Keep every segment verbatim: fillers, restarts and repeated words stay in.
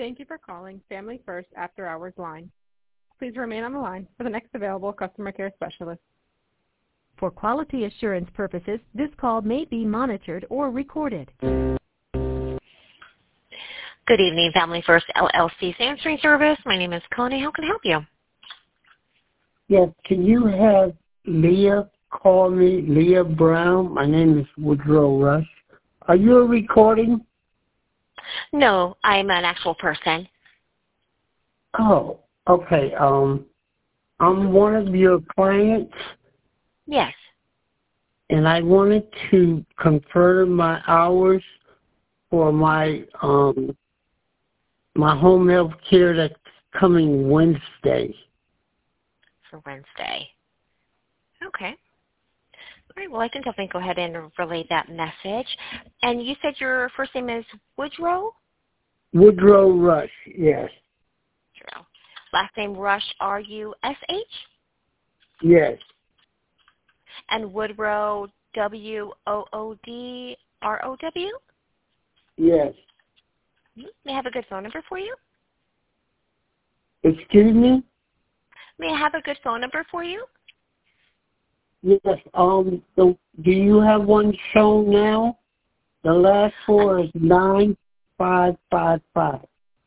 Thank you for calling Family First After Hours line. Please remain on the line for the next available customer care specialist. For quality assurance purposes, this call may be monitored or recorded. Good evening, Family First L L C's answering service. My name is Connie. How can I help you? Yes, can you have Leah call me, Leah Brown? My name is Woodrow Rush. Are you a recording? No, I'm an actual person. Oh, okay. Um, I'm one of your clients, Yes. and I wanted to confirm my hours for my um my home health care that's coming Wednesday. For Wednesday. Okay. All right, well, I can definitely go ahead and relay that message. And you said your first name is Woodrow? Woodrow Rush, yes. Woodrow. Last name Rush, R U S H? Yes. And Woodrow, W O O D R O W? Yes. May I have a good phone number for you? Excuse me? May I have a good phone number for you? Yes. Um. So do you have one shown now? The last four is nine five five five.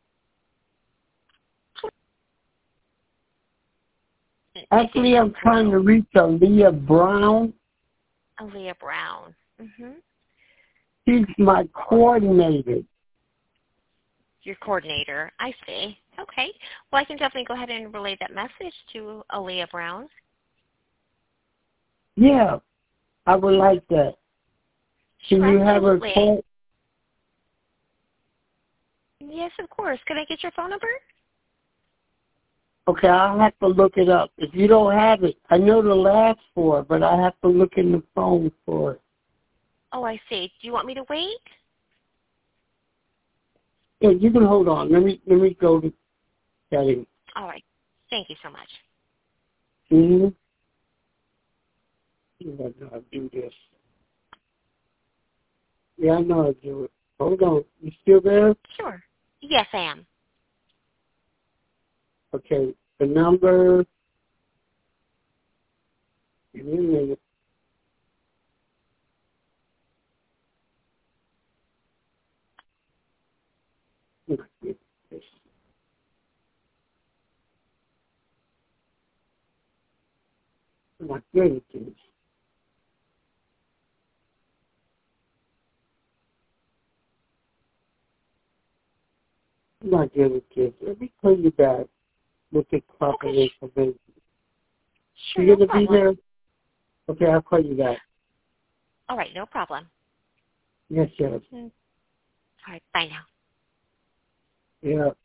Actually, I'm trying to reach Aaliyah Brown. Aaliyah Brown. Mm-hmm. She's my coordinator. Your coordinator. I see. Okay. Well, I can definitely go ahead and relay that message to Aaliyah Brown. Yeah, I would like that. Can you have her call? Yes, of course. Can I get your phone number? Okay, I'll have to look it up. If you don't have it, I know the last four, but I have to look in the phone for it. Oh, I see. Do you want me to wait? Yeah, you can hold on. Let me let me go to settings. All right. Thank you so much. Mm-hmm. Yeah, I know how to do this. Yeah, I know how to do it. Hold on. You still there? Sure. Yes, I am. Okay. The number. Give me a minute. My goodness. My goodness, kids. Let me call you back with the proper Okay. information. Sure, You're no going to be problem. there? Okay, I'll call you back. All right, no problem. Yes, yes. All right, bye now. Yeah.